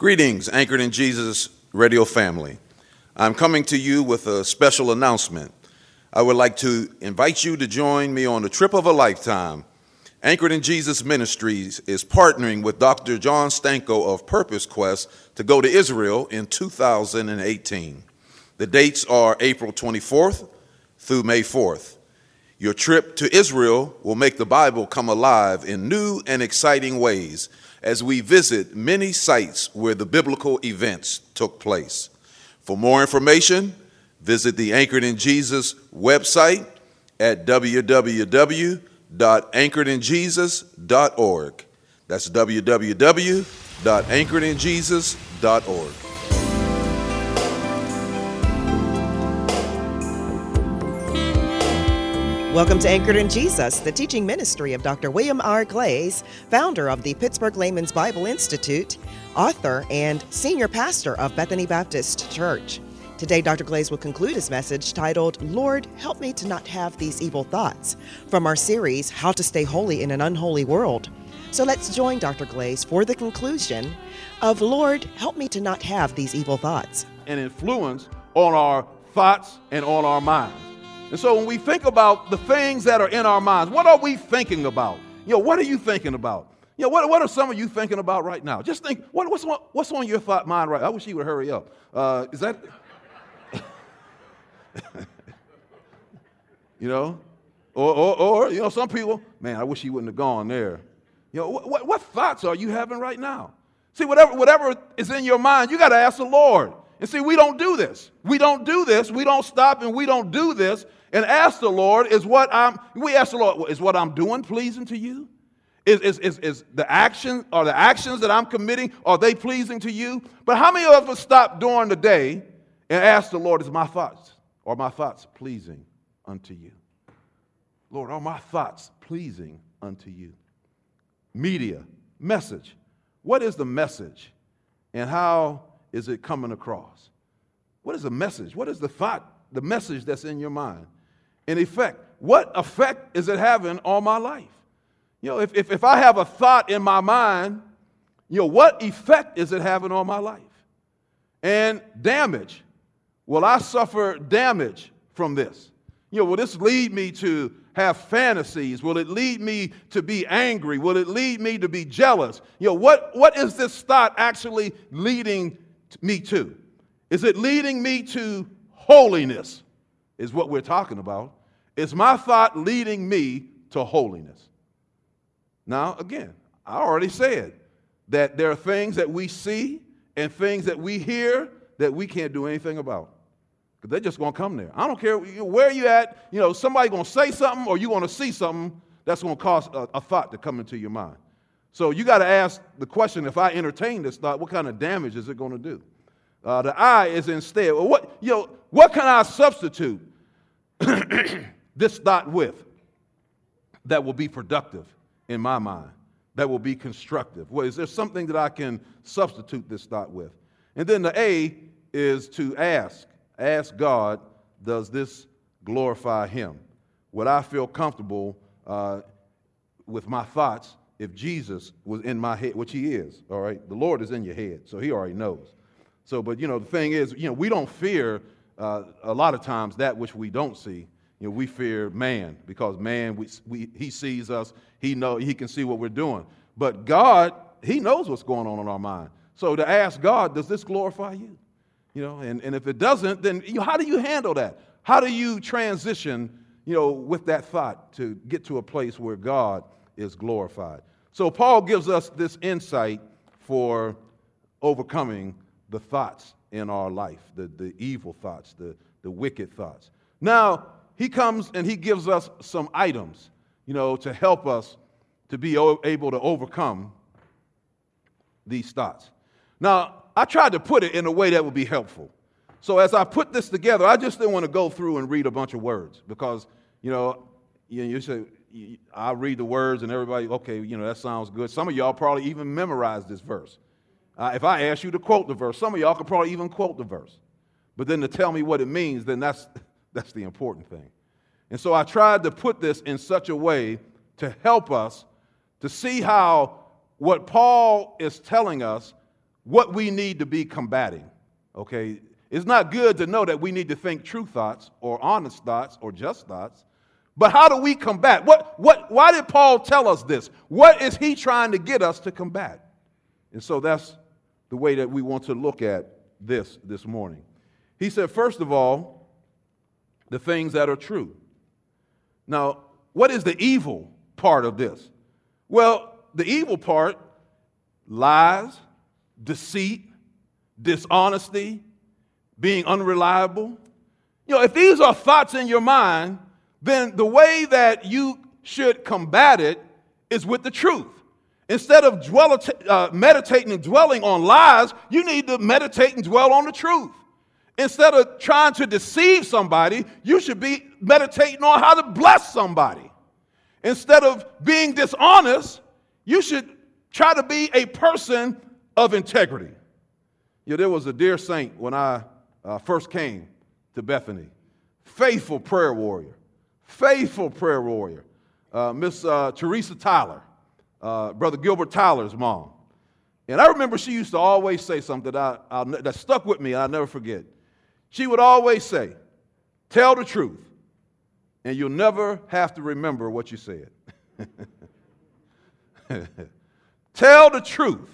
Greetings, Anchored in Jesus radio family. I'm coming to you with a special announcement. I would like to invite you to join me on the trip of a lifetime. Anchored in Jesus Ministries is partnering with Dr. John Stanko of Purpose Quest to go to Israel in 2018. The dates are April 24th through May 4th. Your trip to Israel will make the Bible come alive in new and exciting ways as we visit many sites where the biblical events took place. For more information, visit the Anchored in Jesus website at www.anchoredinjesus.org. That's www.anchoredinjesus.org. Welcome to Anchored in Jesus, the teaching ministry of Dr. William R. Glaze, founder of the Pittsburgh Layman's Bible Institute, author, and senior pastor of Bethany Baptist Church. Today, Dr. Glaze will conclude his message titled, Lord, Help Me to Not Have These Evil Thoughts, from our series, How to Stay Holy in an Unholy World. So let's join Dr. Glaze for the conclusion of, Lord, Help Me to Not Have These Evil Thoughts. An influence on our thoughts and on our minds. And so when we think about the things that are in our minds, what are we thinking about? What are you thinking about? What are some of you thinking about right now? Just think, what's on your thought mind right now? I wish you would hurry up. Is that, or some people, man, I wish he wouldn't have gone there. What thoughts are you having right now? See, whatever is in your mind, you got to ask the Lord. And see, we don't do this. We don't do this. We don't stop and we don't do this. And ask the Lord, we ask the Lord, is what I'm doing pleasing to you? Is the actions that I'm committing, are they pleasing to you? But how many of us stop during the day and ask the Lord, are my thoughts pleasing unto you? Lord, are my thoughts pleasing unto you? Media, message. What is the message? And how is it coming across? What is the message? What is the thought, the message that's in your mind? In effect, what effect is it having on my life? If I have a thought in my mind, what effect is it having on my life? And damage. Will I suffer damage from this? Will this lead me to have fantasies? Will it lead me to be angry? Will it lead me to be jealous? What is this thought actually leading me to? Is it leading me to holiness? Is what we're talking about. Is my thought leading me to holiness? Now, again, I already said that there are things that we see and things that we hear that we can't do anything about. Because they're just going to come there. I don't care where you at. Somebody's going to say something or you're going to see something that's going to cause a thought to come into your mind. So you got to ask the question, if I entertain this thought, what kind of damage is it going to do? The eye is instead, what can I substitute this thought with that will be productive in my mind, that will be constructive? Is there something that I can substitute this thought with? And then the A is to ask. Ask God, does this glorify him? Would I feel comfortable with my thoughts if Jesus was in my head, which he is, all right? The Lord is in your head, so he already knows. So, but, the thing is, we don't fear a lot of times that which we don't see. We fear man because man, he sees us. He can see what we're doing. But God, he knows what's going on in our mind. So to ask God, does this glorify you? And if it doesn't, then how do you handle that? How do you transition, with that thought to get to a place where God is glorified? So Paul gives us this insight for overcoming the thoughts in our life, the evil thoughts, the wicked thoughts. Now, he comes and he gives us some items, to help us to be able to overcome these thoughts. Now, I tried to put it in a way that would be helpful. So as I put this together, I just didn't want to go through and read a bunch of words because, you say, I read the words and everybody, okay, that sounds good. Some of y'all probably even memorized this verse. If I ask you to quote the verse, some of y'all could probably even quote the verse. But then to tell me what it means, then that's the important thing. And so I tried to put this in such a way to help us to see how what Paul is telling us what we need to be combating, okay? It's not good to know that we need to think true thoughts or honest thoughts or just thoughts, but how do we combat? Why did Paul tell us this? What is he trying to get us to combat? And so that's the way that we want to look at this morning. He said, first of all, the things that are true. Now, what is the evil part of this? Well, the evil part, lies, deceit, dishonesty, being unreliable. You know, if these are thoughts in your mind, then the way that you should combat it is with the truth. Instead of meditating and dwelling on lies, you need to meditate and dwell on the truth. Instead of trying to deceive somebody, you should be meditating on how to bless somebody. Instead of being dishonest, you should try to be a person of integrity. You know, there was a dear saint when I first came to Bethany. Faithful prayer warrior. Miss Teresa Tyler, Brother Gilbert Tyler's mom. And I remember she used to always say something that stuck with me and I'll never forget. She would always say, tell the truth, and you'll never have to remember what you said. Tell the truth,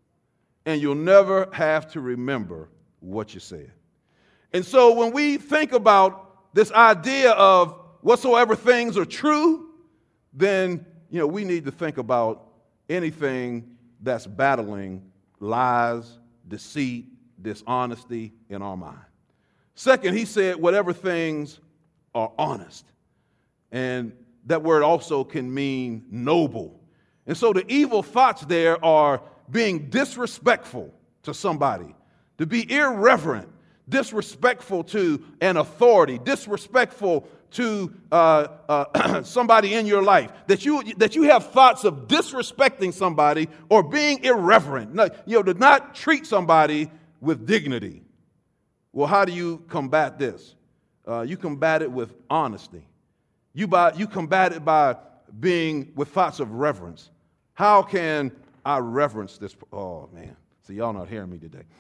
and you'll never have to remember what you said. And so when we think about this idea of whatsoever things are true, then, you know, we need to think about anything that's battling lies, deceit, dishonesty in our mind. Second, he said whatever things are honest. And that word also can mean noble. And so the evil thoughts there are being disrespectful to somebody, to be irreverent, disrespectful to an authority, disrespectful to somebody in your life, that you have thoughts of disrespecting somebody or being irreverent, to not treat somebody with dignity. Well, how do you combat this? You combat it with honesty. You combat it by being with thoughts of reverence. How can I reverence this? Oh, man. See, y'all not hearing me today.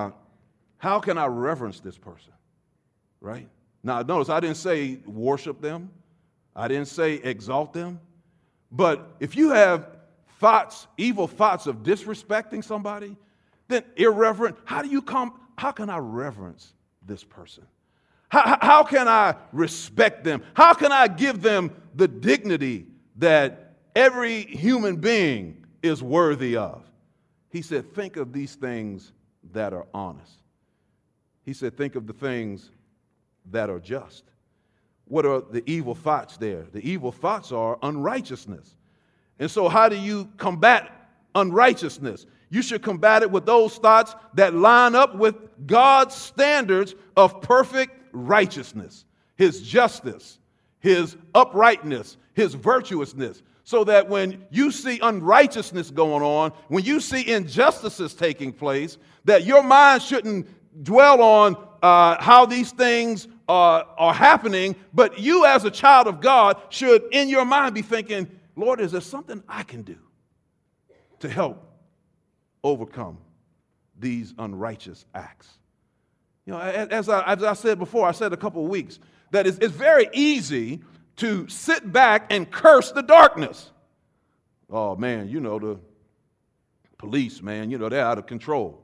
How can I reverence this person? Right? Now, notice I didn't say worship them. I didn't say exalt them. But if you have thoughts, evil thoughts of disrespecting somebody, then irreverent, how can I reverence this person? How can I respect them? How can I give them the dignity that every human being is worthy of? He said, think of these things that are honest. He said, think of the things that are just. What are the evil thoughts there? The evil thoughts are unrighteousness. And so how do you combat unrighteousness? You should combat it with those thoughts that line up with God's standards of perfect righteousness, His justice, His uprightness, His virtuousness, so that when you see unrighteousness going on, when you see injustices taking place, that your mind shouldn't dwell on how these things are happening, but you as a child of God should in your mind be thinking, Lord, is there something I can do to help overcome these unrighteous acts? You know, as I said before, I said a couple of weeks, that it's very easy to sit back and curse the darkness. Oh, man, the police, man, they're out of control.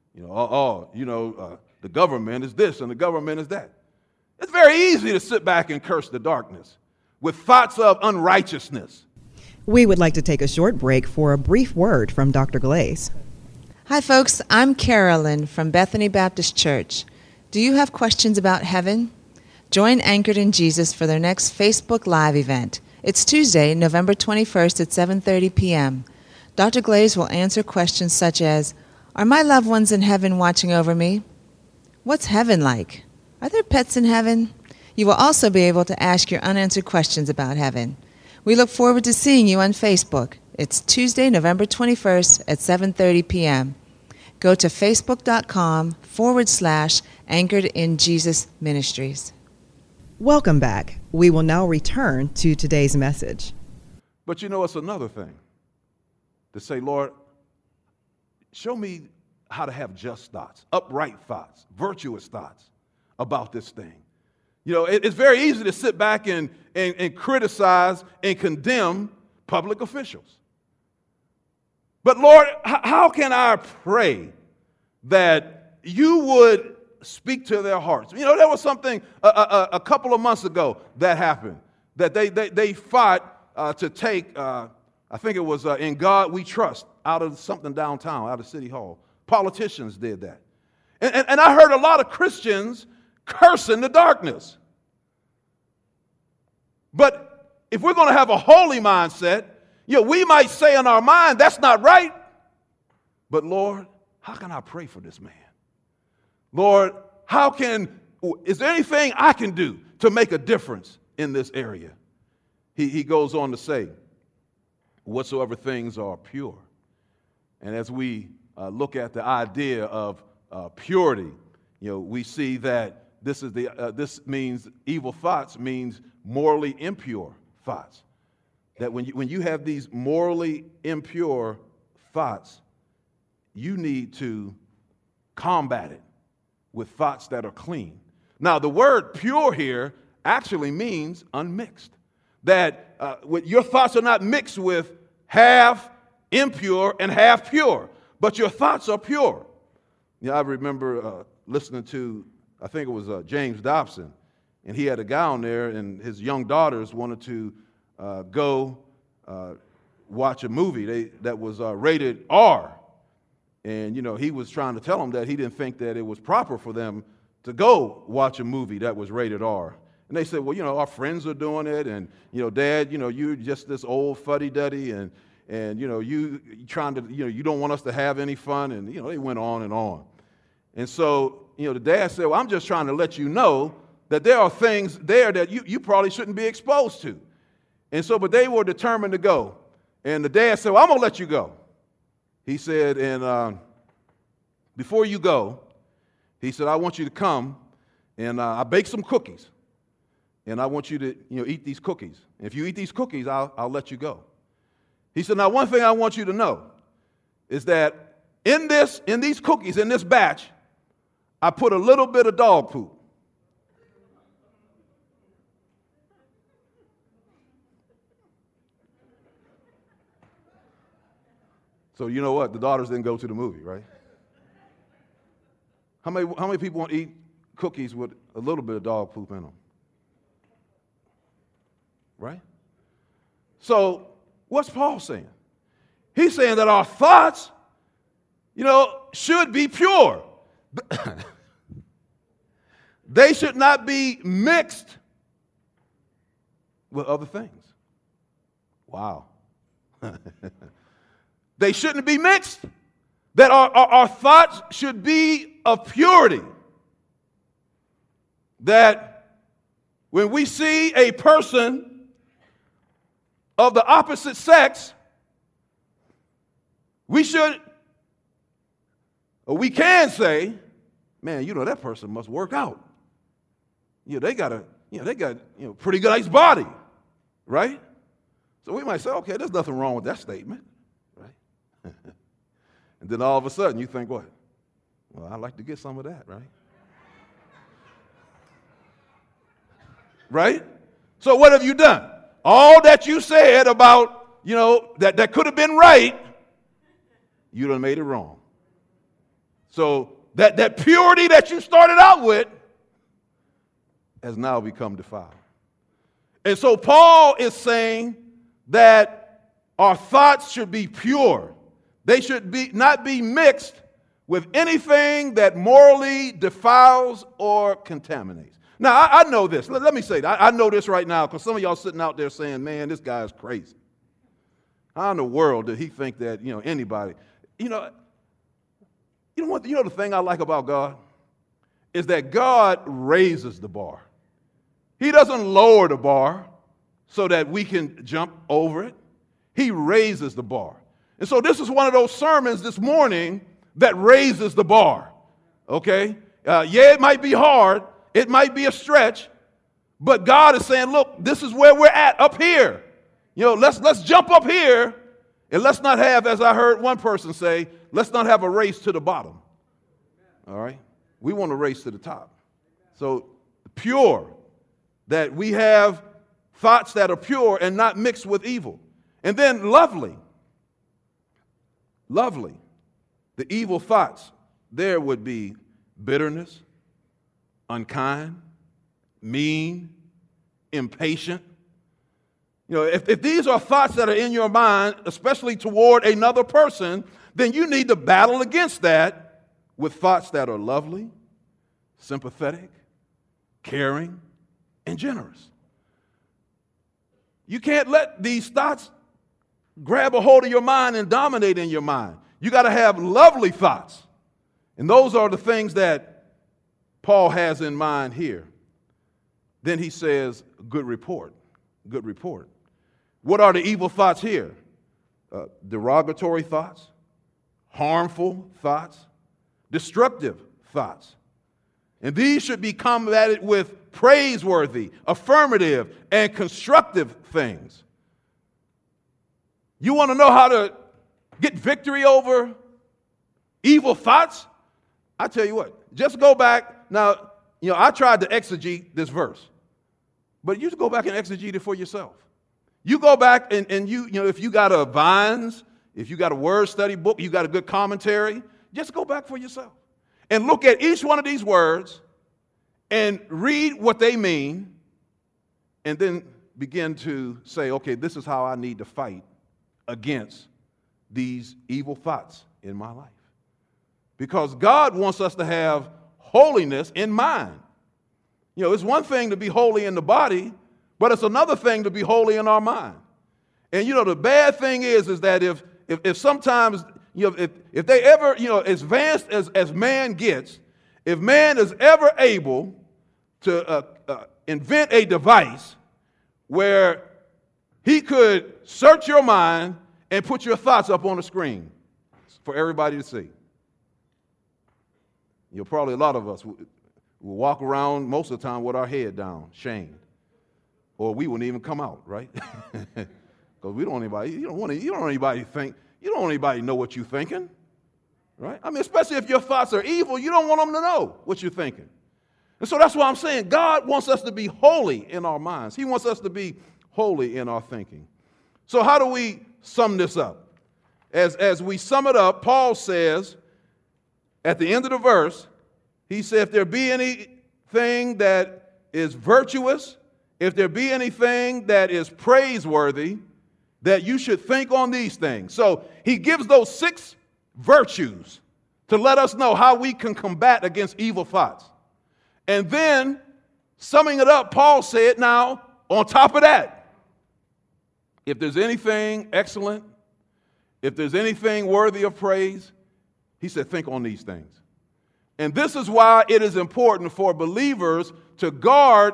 The government is this and the government is that. It's very easy to sit back and curse the darkness with thoughts of unrighteousness. We would like to take a short break for a brief word from Dr. Glaze. Hi, folks. I'm Carolyn from Bethany Baptist Church. Do you have questions about heaven? Join Anchored in Jesus for their next Facebook Live event. It's Tuesday, November 21st at 7:30 p.m. Dr. Glaze will answer questions such as, are my loved ones in heaven watching over me? What's heaven like? Are there pets in heaven? You will also be able to ask your unanswered questions about heaven. We look forward to seeing you on Facebook. It's Tuesday, November 21st at 7:30 p.m. Go to facebook.com/Anchored in Jesus Ministries. Welcome back. We will now return to today's message. But it's another thing to say, Lord, show me how to have just thoughts, upright thoughts, virtuous thoughts about this thing. You know, it's very easy to sit back and criticize and condemn public officials. But Lord, how can I pray that you would speak to their hearts? You know, there was something a couple of months ago that happened, that they fought to take, I think it was In God We Trust, out of something downtown, out of City Hall. Politicians did that. And I heard a lot of Christians cursing the darkness. But if we're going to have a holy mindset, you know, we might say in our mind, that's not right. But Lord, how can I pray for this man? Lord, is there anything I can do to make a difference in this area? He goes on to say, whatsoever things are pure. And as we look at the idea of purity, you know, we see that this means evil thoughts means morally impure thoughts. That when you have these morally impure thoughts, you need to combat it with thoughts that are clean. Now, the word pure here actually means unmixed. That your thoughts are not mixed with half impure and half pure, but your thoughts are pure. You know, I remember listening to, I think it was James Dobson, and he had a guy on there, and his young daughters wanted to go watch a movie that was rated R. And, you know, he was trying to tell them that he didn't think that it was proper for them to go watch a movie that was rated R. And they said, well, you know, our friends are doing it, and, you know, Dad, you know, you're just this old fuddy-duddy, and you know, you trying to, you know, you don't want us to have any fun, and, you know, they went on and on. And so, you know, the dad said, well, I'm just trying to let you know that there are things there that you probably shouldn't be exposed to. And so, but they were determined to go. And the dad said, well, I'm going to let you go. He said, and before you go, he said, I want you to come, and I baked some cookies. And I want you to, you know, eat these cookies. And if you eat these cookies, I'll let you go. He said, now one thing I want you to know is that in these cookies, in this batch, I put a little bit of dog poop. So you know what? The daughters didn't go to the movie, right? How many people want to eat cookies with a little bit of dog poop in them? Right? So what's Paul saying? He's saying that our thoughts, you know, should be pure. They should not be mixed with other things. Wow. They shouldn't be mixed. That our thoughts should be of purity. That when we see a person of the opposite sex, we can say, man, you know, that person must work out. You know, they got pretty good nice body, right? So we might say, okay, there's nothing wrong with that statement, right? And then all of a sudden you think, what? Well, I'd like to get some of that, right? Right? So what have you done? All that you said about, you know, that could have been right, you done made it wrong. So that purity that you started out with has now become defiled. And so Paul is saying that our thoughts should be pure. They should not be mixed with anything that morally defiles or contaminates. Now, I know this. Let me say that. I know this right now because some of y'all sitting out there saying, man, this guy is crazy. How in the world did he think that, you know, anybody, you know the thing I like about God is that God raises the bar. He doesn't lower the bar so that we can jump over it. He raises the bar. And so this is one of those sermons this morning that raises the bar, okay? Yeah, it might be hard. It might be a stretch. But God is saying, look, this is where we're at, up here. You know, let's jump up here And let's not have, as I heard one person say, let's not have a race to the bottom. All right? We want a race to the top. So pure, that we have thoughts that are pure and not mixed with evil. And then lovely. Lovely. The evil thoughts, there would be bitterness, unkind, mean, impatient. You know, if these are thoughts that are in your mind, especially toward another person, then you need to battle against that with thoughts that are lovely, sympathetic, caring, and generous. You can't let these thoughts grab a hold of your mind and dominate in your mind. You got to have lovely thoughts. And those are the things that Paul has in mind here. Then he says, good report. Good report. What are the evil thoughts here? Derogatory thoughts, harmful thoughts, destructive thoughts. And these should be combated with praiseworthy, affirmative, and constructive things. You want to know how to get victory over evil thoughts? I tell you what, just go back. Now, I tried to exegete this verse, but you just go back and exegete it for yourself. You go back and if you got a Vines, if you got a word study book, you got a good commentary, just go back for yourself and look at each one of these words and read what they mean and then begin to say, okay, this is how I need to fight against these evil thoughts in my life. Because God wants us to have holiness in mind. It's one thing to be holy in the body, but it's another thing to be holy in our mind. And the bad thing is that if sometimes, if they ever, as advanced as man gets, if man is ever able to invent a device where he could search your mind and put your thoughts up on the screen for everybody to see. Probably a lot of us will walk around most of the time with our head down, shamed. Or we wouldn't even come out, right? Because we don't want anybody, you don't want anybody to think, you don't want anybody to know what you're thinking, right? I mean, especially if your thoughts are evil, you don't want them to know what you're thinking. And so that's why I'm saying God wants us to be holy in our minds. He wants us to be holy in our thinking. So how do we sum this up? As we sum it up, Paul says at the end of the verse, he said, if there be anything that is virtuous, if there be anything that is praiseworthy, that you should think on these things. So he gives those 6 virtues to let us know how we can combat against evil thoughts. And then, summing it up, Paul said, now, on top of that, if there's anything excellent, if there's anything worthy of praise, he said, think on these things. And this is why it is important for believers to guard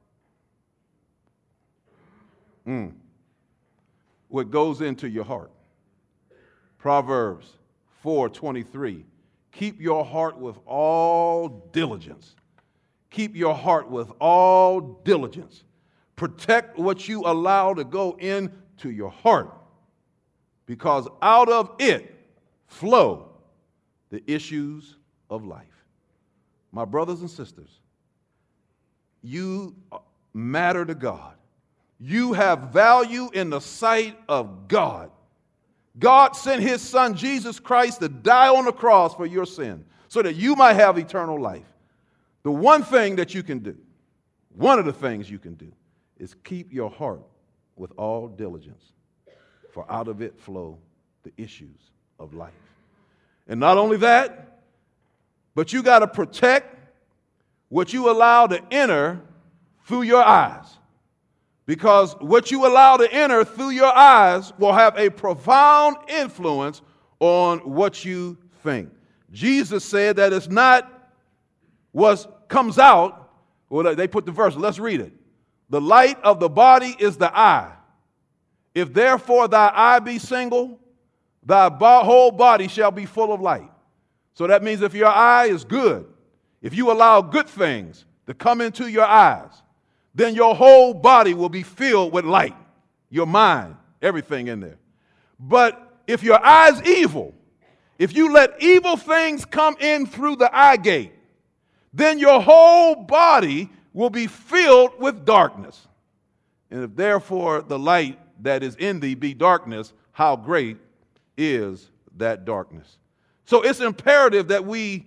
what goes into your heart. Proverbs 4:23. Keep your heart with all diligence. Keep your heart with all diligence. Protect what you allow to go into your heart, because out of it flow the issues of life. My brothers and sisters, you matter to God. You have value in the sight of God. God sent his son, Jesus Christ, to die on the cross for your sin so that you might have eternal life. The one thing that you can do, one of the things you can do, is keep your heart with all diligence, for out of it flow the issues of life. And not only that, but you got to protect what you allow to enter through your eyes. Because what you allow to enter through your eyes will have a profound influence on what you think. Jesus said that it's not what comes out. Well, they put the verse. Let's read it. The light of the body is the eye. If therefore thy eye be single, thy whole body shall be full of light. So that means if your eye is good, if you allow good things to come into your eyes, then your whole body will be filled with light, your mind, everything in there. But if your eye's evil, if you let evil things come in through the eye gate, then your whole body will be filled with darkness. And if therefore the light that is in thee be darkness, how great is that darkness? So it's imperative that we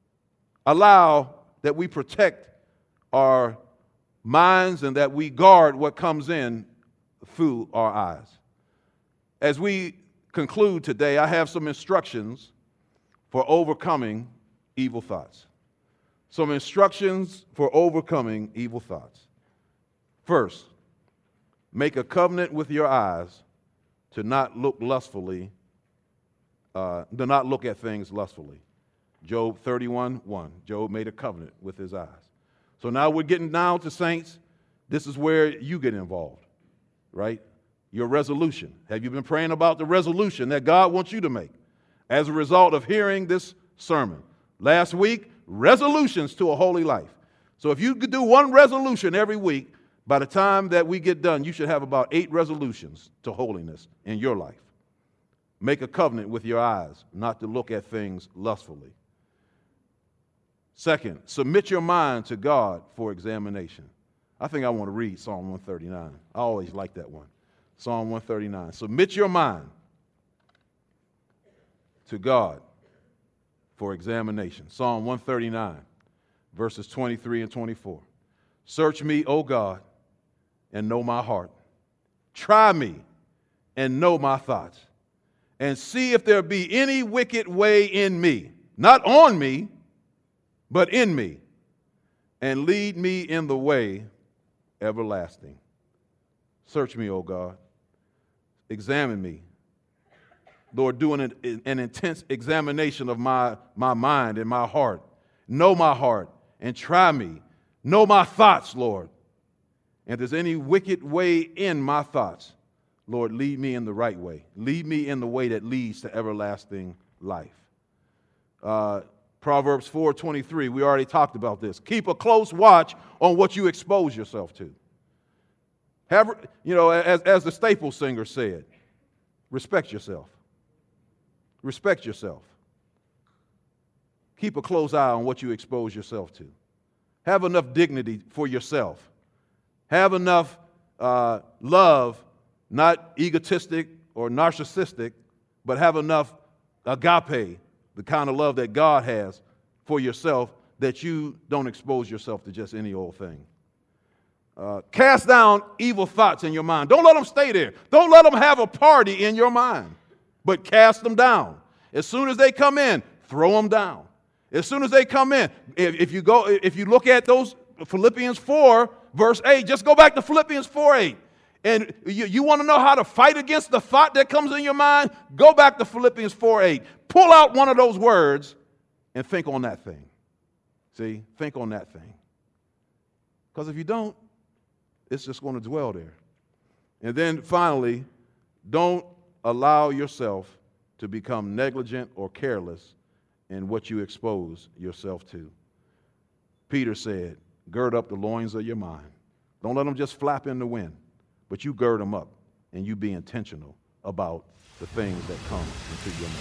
protect our minds and that we guard what comes in through our eyes. As we conclude today, I have some instructions for overcoming evil thoughts. Some instructions for overcoming evil thoughts. First, make a covenant with your eyes to not look lustfully, to not look at things lustfully. Job 31:1. Job made a covenant with his eyes. So now we're getting down to, saints, this is where you get involved, right? Your resolution. Have you been praying about the resolution that God wants you to make as a result of hearing this sermon? Last week, resolutions to a holy life. So if you could do one resolution every week, by the time that we get done, you should have about 8 resolutions to holiness in your life. Make a covenant with your eyes not to look at things lustfully. Second, submit your mind to God for examination. I think I want to read Psalm 139. I always like that one. Psalm 139. Submit your mind to God for examination. Psalm 139, verses 23 and 24. Search me, O God, and know my heart. Try me and know my thoughts, and see if there be any wicked way in me, not on me, but in me, and lead me in the way everlasting. Search me, O God. Examine me. Lord, do an intense examination of my mind and my heart. Know my heart and try me. Know my thoughts, Lord. And if there's any wicked way in my thoughts, Lord, lead me in the right way. Lead me in the way that leads to everlasting life. Proverbs 4:23, we already talked about this. Keep a close watch on what you expose yourself to. As the Staples singer said, respect yourself. Respect yourself. Keep a close eye on what you expose yourself to. Have enough dignity for yourself. Have enough love, not egotistic or narcissistic, but have enough agape, the kind of love that God has for yourself, that you don't expose yourself to just any old thing. Cast down evil thoughts in your mind. Don't let them stay there. Don't let them have a party in your mind, but cast them down. As soon as they come in, throw them down. As soon as they come in, if you look at those Philippians 4, verse 8, just go back to Philippians 4:8. And you want to know how to fight against the thought that comes in your mind? Go back to Philippians 4:8. Pull out one of those words and think on that thing. See? Think on that thing. Because if you don't, it's just going to dwell there. And then finally, don't allow yourself to become negligent or careless in what you expose yourself to. Peter said, gird up the loins of your mind. Don't let them just flap in the wind, but you gird them up and you be intentional about the things that come into your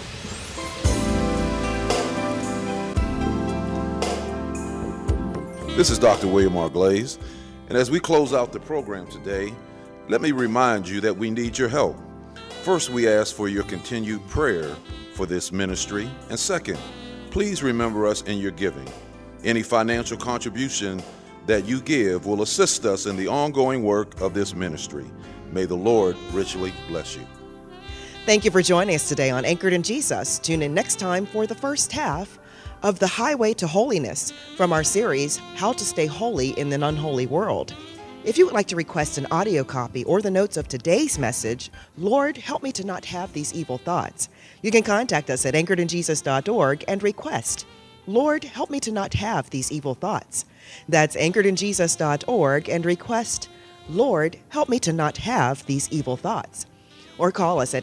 mind. This is Dr. William R. Glaze, and as we close out the program today, let me remind you that we need your help. First, we ask for your continued prayer for this ministry, and second, please remember us in your giving. Any financial contribution that you give will assist us in the ongoing work of this ministry. May the Lord richly bless you. Thank you for joining us today on Anchored in Jesus. Tune in next time for the first half of The Highway to Holiness from our series, How to Stay Holy in an Unholy World. If you would like to request an audio copy or the notes of today's message, Lord, help me to not have these evil thoughts, you can contact us at anchoredinjesus.org and request, Lord, help me to not have these evil thoughts. That's anchoredinjesus.org and request, Lord, help me to not have these evil thoughts. Or call us at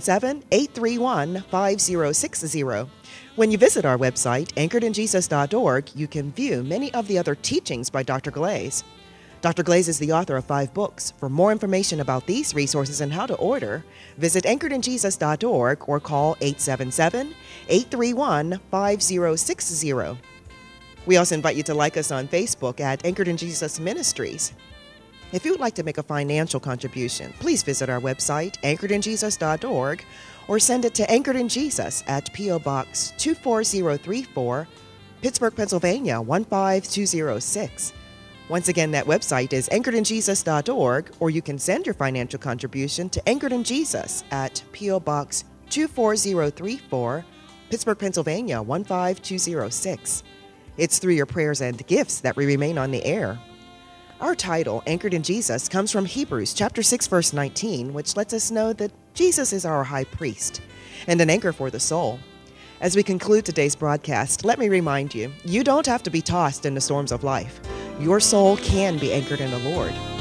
877-831-5060. When you visit our website, anchoredinjesus.org, you can view many of the other teachings by Dr. Glaze. Dr. Glaze is the author of 5 books. For more information about these resources and how to order, visit anchoredinjesus.org or call 877-831-5060. We also invite you to like us on Facebook at Anchored in Jesus Ministries. If you would like to make a financial contribution, please visit our website, anchoredinjesus.org, or send it to Anchored in Jesus at P.O. Box 24034, Pittsburgh, Pennsylvania 15206. Once again, that website is anchoredinjesus.org, or you can send your financial contribution to Anchored in Jesus at P.O. Box 24034, Pittsburgh, Pennsylvania 15206. It's through your prayers and gifts that we remain on the air. Our title, Anchored in Jesus, comes from Hebrews chapter 6, verse 19, which lets us know that Jesus is our high priest and an anchor for the soul. As we conclude today's broadcast, let me remind you, you don't have to be tossed in the storms of life. Your soul can be anchored in the Lord.